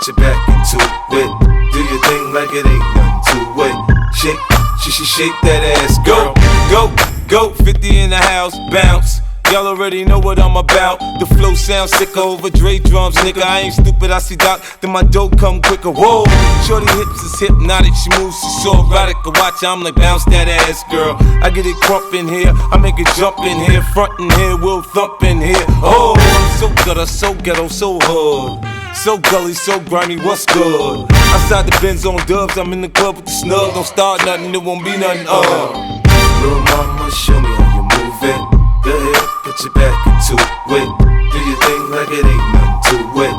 put your back into it. Do your thing like it ain't nothing to it. Shake, shake that ass, girl. Go, 50 in the house, bounce. Y'all already know what I'm about. The flow sounds sicker over Dre drums, nigga. I ain't stupid, I see Doc, then my dope come quicker. Whoa, shorty hips is hypnotic, she moves, she's so erotic. I watch her, I'm like, bounce that ass, girl. I get it crump in here, I make it jump in here, front in here, we'll thump in here. Oh, I'm so gutter, so ghetto, so hood. So gully, so grimy, what's good? Outside the Benz on dubs, I'm in the club with the snug. Don't start nothing, it won't be nothing, Little mama, show me how you move it. Go ahead, put your back into it. Do your thing like it ain't nothing to it.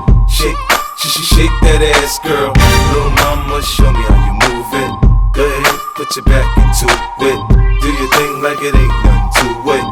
Shake that ass, girl. Little mama, show me how you move it. Go ahead, put your back into it. Do your thing like it ain't nothing to it.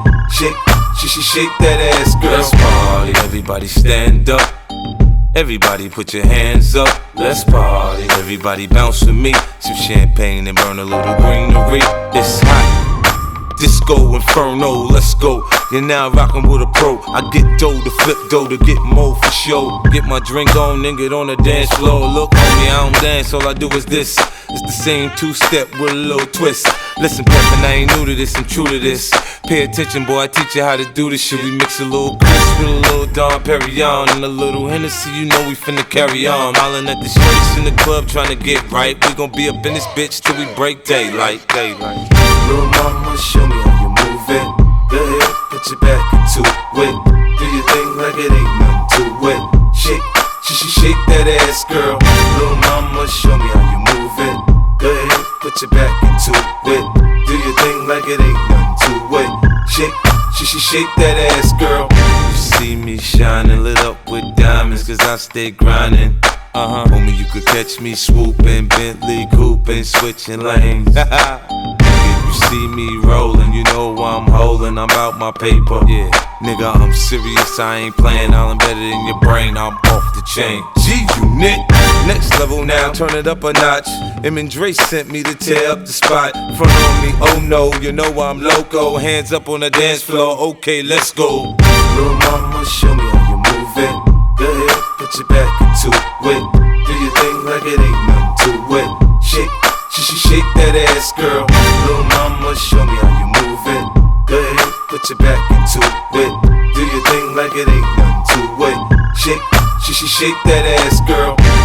Shake that ass, girl. Let's party, everybody stand up. Everybody put your hands up, let's party. Everybody bounce with me, some champagne and burn a little greenery. It's hot, disco inferno, let's go. You're now rockin' with a pro. I get dough to flip dough to get more for show. Get my drink on and get on the dance floor. Look homie, I don't dance, all I do is this. It's the same two-step with a little twist. Listen, Peppin', I ain't new to this, I'm true to this. Pay attention, boy, I teach you how to do this shit. We mix a little Chris with a little Dom Perignon and a little Hennessy, you know we finna carry on. Hollin' at the shorties in the club tryna get right. We gon' be up in this bitch till we break daylight. Little mama, show me how you move it. Go ahead, put your back into it. Do your thing like it ain't nothing to it. Shake that ass, girl. Little mama, show me how you move it. Go ahead, put your back into it. Do your thing like it ain't nothing to it. Shake that ass, girl. You see me shining, lit up with diamonds, cause I stay grinding. Homie, you could catch me swooping, Bentley cooping, switching lanes. If you see me rolling, you know I'm holding, I'm out my paper. Yeah, nigga, I'm serious, I ain't playing, I'm better than your brain, I'm off the chain. G-Unit, next level now, turn it up a notch. Em and Dre sent me to tear up the spot. Front on me, oh no, you know I'm loco. Hands up on the dance floor, okay, let's go. Little mama, show me how you move it. Go ahead, put your back into it. Do your thing like it ain't nothing to it. Shake that ass, girl. Little mama, show me how you move it. Go ahead, put your back into it. Do your thing like it ain't nothing to it. Shake that ass, girl.